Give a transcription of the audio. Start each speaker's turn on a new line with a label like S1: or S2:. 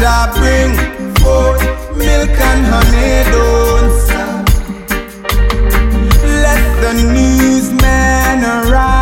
S1: Jah bring forth milk and honey, don't stop. Let the newsman arise.